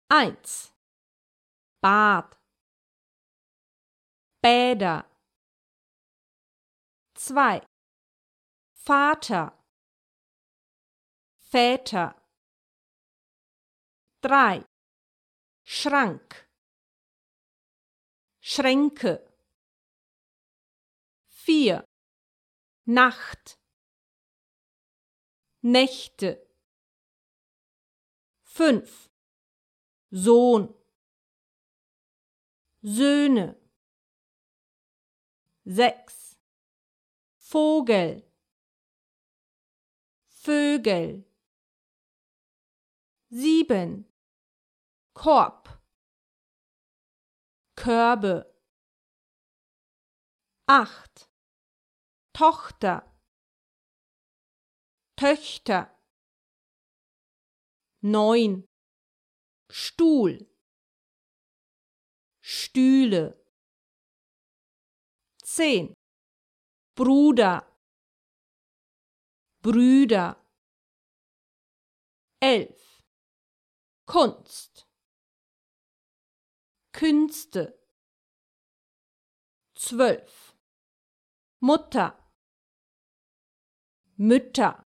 1. Bad, Bäder. 2. Vater, Väter. 3. Schrank, Schränke. 4. Nacht, Nächte. 5. Sohn, Söhne. 6. Vogel, Vögel. 7. Korb, Körbe. 8. Tochter, Töchter. 9. Stuhl, Stühle. 10. Bruder, Brüder. 11. Kunst, Künste. 12. Mutter, Mütter.